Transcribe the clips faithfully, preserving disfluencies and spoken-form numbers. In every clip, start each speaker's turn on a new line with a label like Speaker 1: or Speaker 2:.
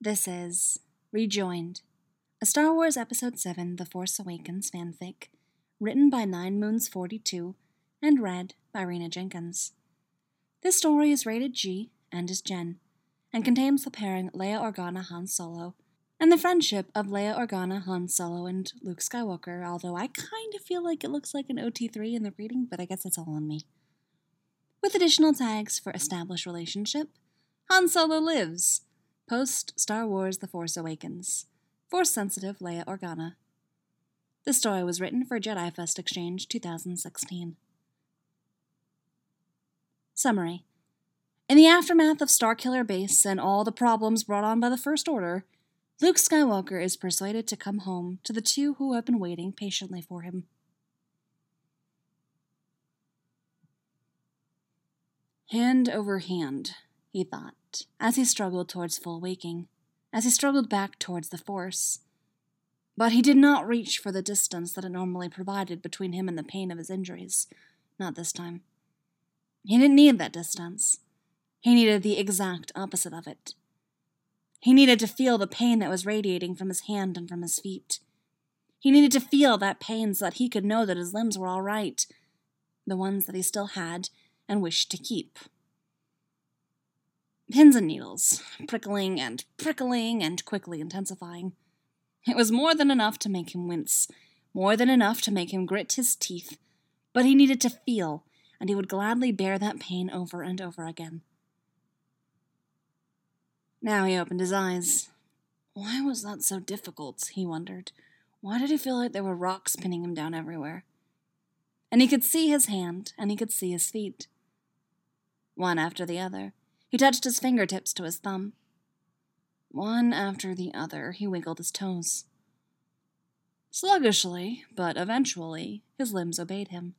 Speaker 1: This is Rejoined, a Star Wars Episode seven The Force Awakens fanfic, written by Nine Moons forty-two and read by Rena Jenkins. This story is rated G and is Gen, and contains the pairing Leia Organa Han Solo, and the friendship of Leia Organa, Han Solo, and Luke Skywalker, although I kind of feel like it looks like an O T three in the reading, but I guess it's all on me. With additional tags for established relationship, Han Solo lives, post Star Wars The Force Awakens, Force-sensitive Leia Organa. This story was written for Jedi Fest Exchange two thousand sixteen. Summary. In the aftermath of Starkiller Base and all the problems brought on by the First Order, Luke Skywalker is persuaded to come home to the two who have been waiting patiently for him. Hand over hand, he thought, as he struggled towards full waking, as he struggled back towards the Force. But he did not reach for the distance that it normally provided between him and the pain of his injuries. Not this time. He didn't need that distance. He needed the exact opposite of it. He needed to feel the pain that was radiating from his hand and from his feet. He needed to feel that pain so that he could know that his limbs were all right, the ones that he still had and wished to keep. Pins and needles, prickling and prickling and quickly intensifying. It was more than enough to make him wince, more than enough to make him grit his teeth, but he needed to feel, and he would gladly bear that pain over and over again. Now he opened his eyes. Why was that so difficult, he wondered. Why did he feel like there were rocks pinning him down everywhere? And he could see his hand, and he could see his feet. One after the other, he touched his fingertips to his thumb. One after the other, he wiggled his toes. Sluggishly, but eventually, his limbs obeyed him.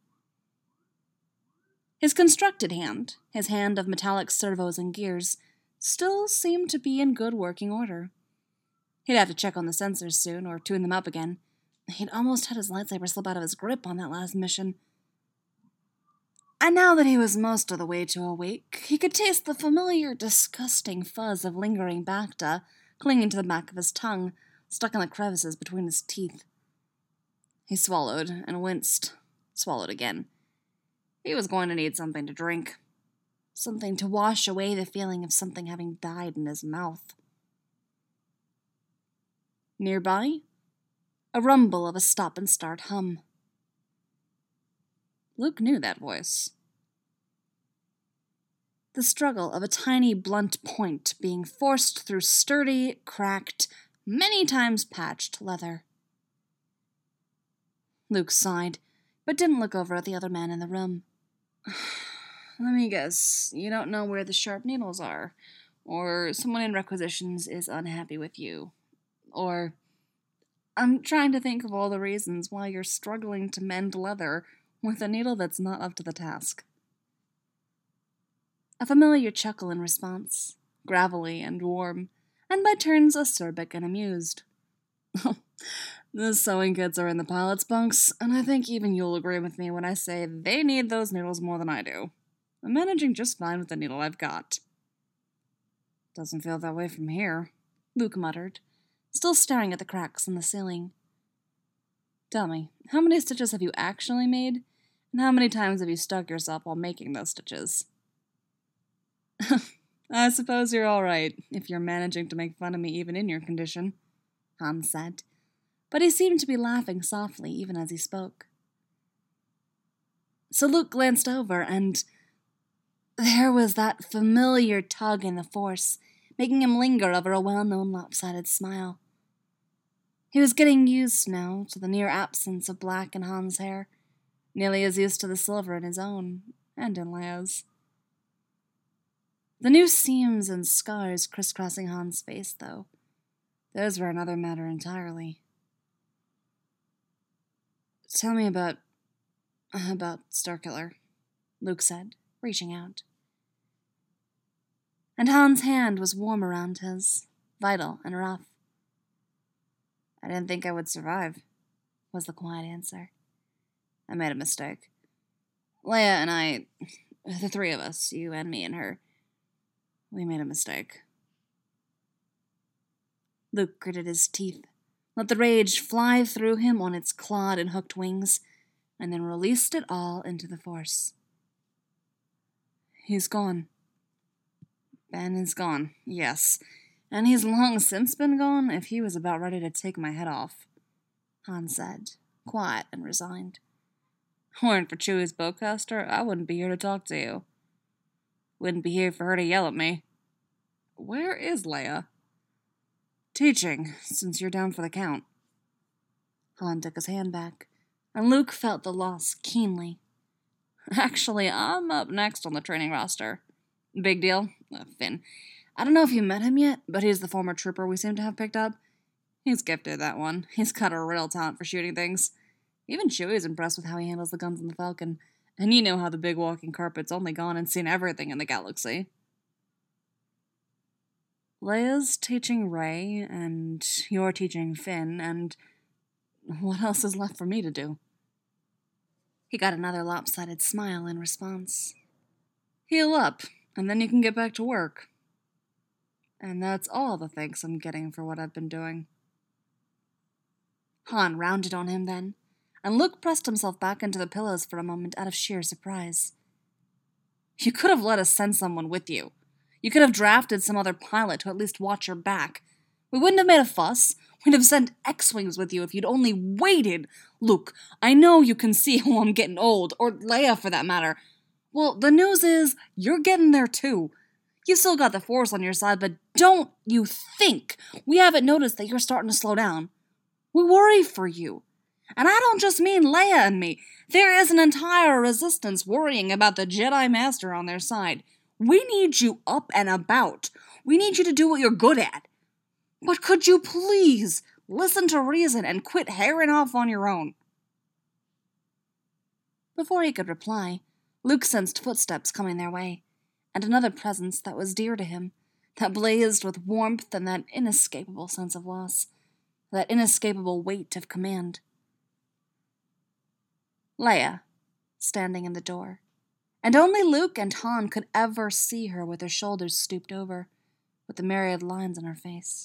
Speaker 1: His constructed hand, his hand of metallic servos and gears, still seemed to be in good working order. He'd have to check on the sensors soon, or tune them up again. He'd almost had his lightsaber slip out of his grip on that last mission. And now that he was most of the way to awake, he could taste the familiar, disgusting fuzz of lingering bacta clinging to the back of his tongue, stuck in the crevices between his teeth. He swallowed and winced, swallowed again. He was going to need something to drink. Something to wash away the feeling of something having died in his mouth. Nearby, a rumble of a stop-and-start hum. Luke knew that voice. The struggle of a tiny blunt point being forced through sturdy, cracked, many times patched leather. Luke sighed, but didn't look over at the other man in the room. Let me guess, you don't know where the sharp needles are, or someone in requisitions is unhappy with you, or I'm trying to think of all the reasons why you're struggling to mend leather with a needle that's not up to the task. A familiar chuckle in response, gravelly and warm, and by turns acerbic and amused. The sewing kits are in the pilot's bunks, and I think even you'll agree with me when I say they need those needles more than I do. I'm managing just fine with the needle I've got. Doesn't feel that way from here, Luke muttered, still staring at the cracks in the ceiling. Tell me, how many stitches have you actually made, and how many times have you stuck yourself while making those stitches? I suppose you're all right, if you're managing to make fun of me even in your condition, Han said, but he seemed to be laughing softly even as he spoke. So Luke glanced over, and there was that familiar tug in the Force, making him linger over a well-known lopsided smile. He was getting used now to the near absence of black in Han's hair, nearly as used to the silver in his own, and in Leia's. The new seams and scars crisscrossing Han's face, though, those were another matter entirely. Tell me about... about Starkiller, Luke said, reaching out. And Han's hand was warm around his, vital and rough. I didn't think I would survive, was the quiet answer. I made a mistake. Leia and I, the three of us, you and me and her, we made a mistake. Luke gritted his teeth, let the rage fly through him on its clawed and hooked wings, and then released it all into the Force. He's gone. Ben is gone, yes, and he's long since been gone if he was about ready to take my head off, Han said, quiet and resigned. Weren't for Chewie's bowcaster, I wouldn't be here to talk to you. Wouldn't be here for her to yell at me. Where is Leia? Teaching, since you're down for the count. Han took his hand back, and Luke felt the loss keenly. Actually, I'm up next on the training roster. Big deal. Uh, Finn. I don't know if you met him yet, but he's the former trooper we seem to have picked up. He's gifted, that one. He's got a real talent for shooting things. Even Chewie's impressed with how he handles the guns in the Falcon, and you know how the big walking carpet's only gone and seen everything in the galaxy. Leia's teaching Rey, and you're teaching Finn, and what else is left for me to do? He got another lopsided smile in response. Heal up, and then you can get back to work. And that's all the thanks I'm getting for what I've been doing. Han rounded on him then, and Luke pressed himself back into the pillows for a moment out of sheer surprise. You could have let us send someone with you. You could have drafted some other pilot to at least watch your back. We wouldn't have made a fuss. We'd have sent X-Wings with you if you'd only waited. Luke, I know you can see how I'm getting old, or Leia for that matter. Well, the news is, you're getting there too. You've still got the Force on your side, but don't you think we haven't noticed that you're starting to slow down. We worry for you. And I don't just mean Leia and me. There is an entire resistance worrying about the Jedi Master on their side. We need you up and about. We need you to do what you're good at. But could you please listen to reason and quit herring off on your own? Before he could reply, Luke sensed footsteps coming their way, and another presence that was dear to him, that blazed with warmth and that inescapable sense of loss, that inescapable weight of command. Leia, standing in the door, and only Luke and Han could ever see her with her shoulders stooped over, with the myriad lines on her face.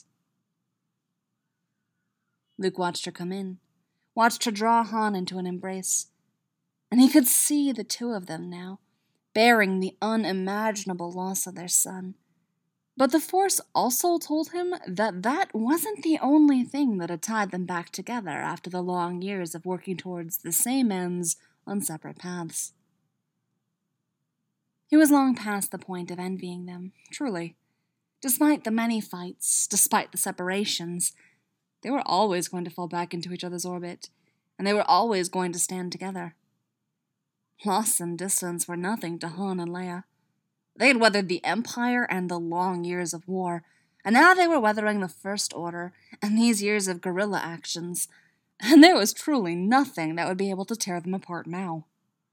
Speaker 1: Luke watched her come in, watched her draw Han into an embrace, and he could see the two of them now, bearing the unimaginable loss of their son. But the Force also told him that that wasn't the only thing that had tied them back together after the long years of working towards the same ends on separate paths. He was long past the point of envying them, truly. Despite the many fights, despite the separations, they were always going to fall back into each other's orbit, and they were always going to stand together. Loss and distance were nothing to Han and Leia. They had weathered the Empire and the long years of war, and now they were weathering the First Order and these years of guerrilla actions, and there was truly nothing that would be able to tear them apart now.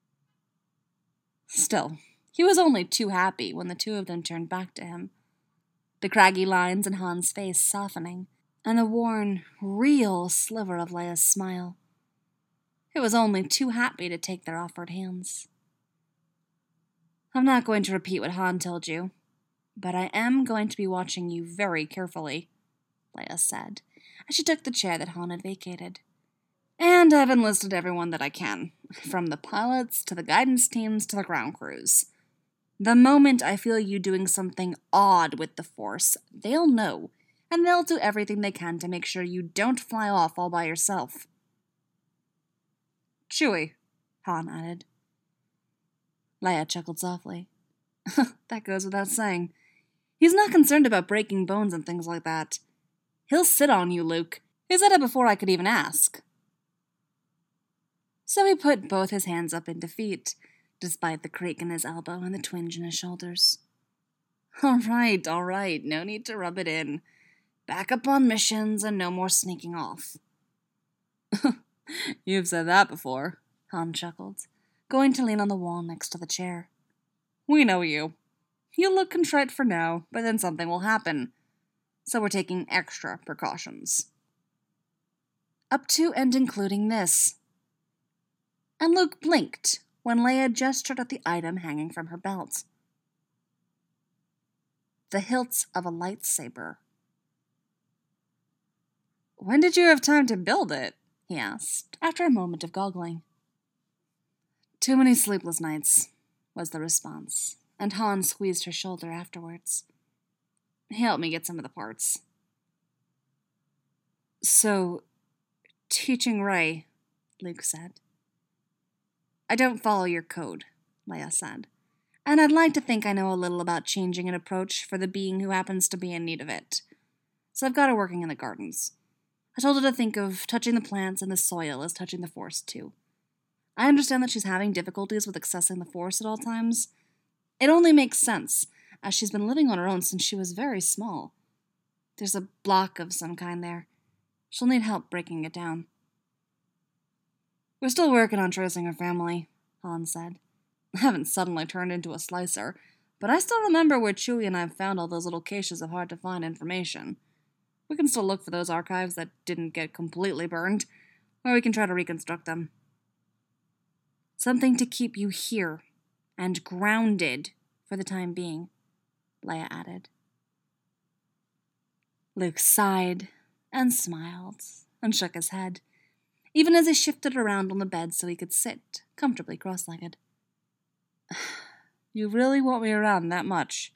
Speaker 1: Still, he was only too happy when the two of them turned back to him, the craggy lines in Han's face softening, and the worn, real sliver of Leia's smile. He was only too happy to take their offered hands. I'm not going to repeat what Han told you, but I am going to be watching you very carefully, Leia said, as she took the chair that Han had vacated. And I've enlisted everyone that I can, from the pilots to the guidance teams to the ground crews. The moment I feel you doing something odd with the Force, they'll know, and they'll do everything they can to make sure you don't fly off all by yourself. Chewie, Han added. Leia chuckled softly. That goes without saying. He's not concerned about breaking bones and things like that. He'll sit on you, Luke. He said it before I could even ask. So he put both his hands up in defeat, despite the creak in his elbow and the twinge in his shoulders. All right, all right, no need to rub it in. Back up on missions and no more sneaking off. You've said that before, Han chuckled, going to lean on the wall next to the chair. We know you. You'll look contrite for now, but then something will happen. So we're taking extra precautions. Up to and including this. And Luke blinked when Leia gestured at the item hanging from her belt. The hilt of a lightsaber. When did you have time to build it? He asked, after a moment of goggling. Too many sleepless nights, was the response, and Han squeezed her shoulder afterwards. He helped me get some of the parts. So, teaching Rey, Luke said. I don't follow your code, Leia said, and I'd like to think I know a little about changing an approach for the being who happens to be in need of it. So I've got her working in the gardens. I told her to think of touching the plants and the soil as touching the Force, too. I understand that she's having difficulties with accessing the Force at all times. It only makes sense, as she's been living on her own since she was very small. There's a block of some kind there. She'll need help breaking it down. We're still working on tracing her family, Han said. I haven't suddenly turned into a slicer, but I still remember where Chewie and I found all those little caches of hard-to-find information. We can still look for those archives that didn't get completely burned, or we can try to reconstruct them. Something to keep you here and grounded for the time being, Leia added. Luke sighed and smiled and shook his head, even as he shifted around on the bed so he could sit comfortably cross-legged. You really want me around that much?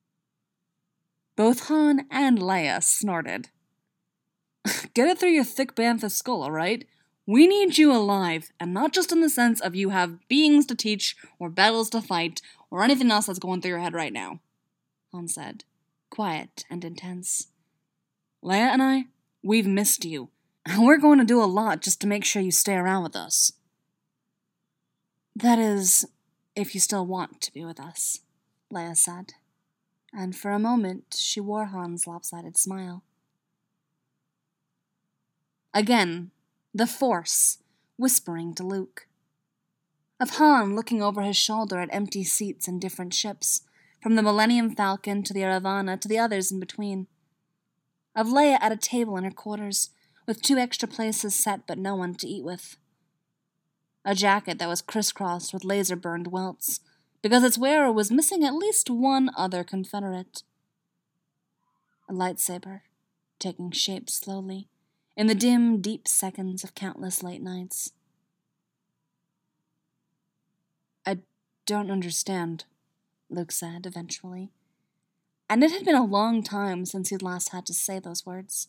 Speaker 1: Both Han and Leia snorted. Get it through your thick bantha skull, all right? We need you alive, and not just in the sense of you have beings to teach, or battles to fight, or anything else that's going through your head right now, Han said, quiet and intense. Leia and I, we've missed you, and we're going to do a lot just to make sure you stay around with us. That is, if you still want to be with us, Leia said, and for a moment she wore Han's lopsided smile. Again, the Force, whispering to Luke. Of Han looking over his shoulder at empty seats in different ships, from the Millennium Falcon to the Aravana to the others in between. Of Leia at a table in her quarters, with two extra places set but no one to eat with. A jacket that was crisscrossed with laser-burned welts, because its wearer was missing at least one other Confederate. A lightsaber, taking shape slowly, in the dim, deep seconds of countless late nights. I don't understand, Luke said eventually, and it had been a long time since he'd last had to say those words.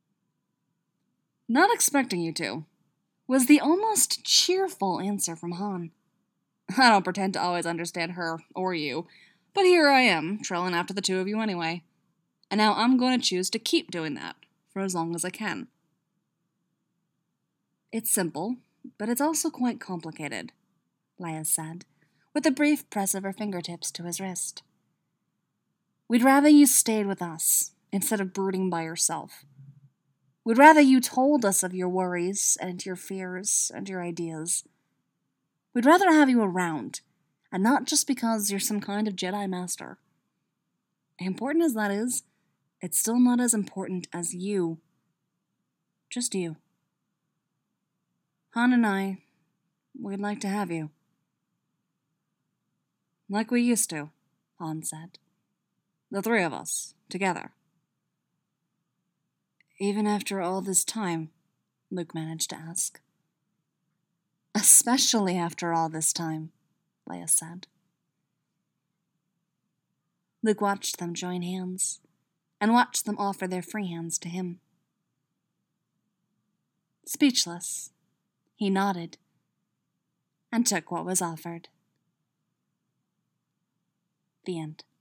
Speaker 1: Not expecting you to, was the almost cheerful answer from Han. I don't pretend to always understand her or you, but here I am, trailing after the two of you anyway. And now I'm going to choose to keep doing that, for as long as I can. It's simple, but it's also quite complicated, Leia said, with a brief press of her fingertips to his wrist. We'd rather you stayed with us, instead of brooding by yourself. We'd rather you told us of your worries, and your fears, and your ideas. We'd rather have you around, and not just because you're some kind of Jedi Master. Important as that is, it's still not as important as you. Just you. Han and I, we'd like to have you. Like we used to, Han said. The three of us, together. Even after all this time, Luke managed to ask. Especially after all this time, Leia said. Luke watched them join hands, and watched them offer their free hands to him. Speechless, he nodded, and took what was offered. The end.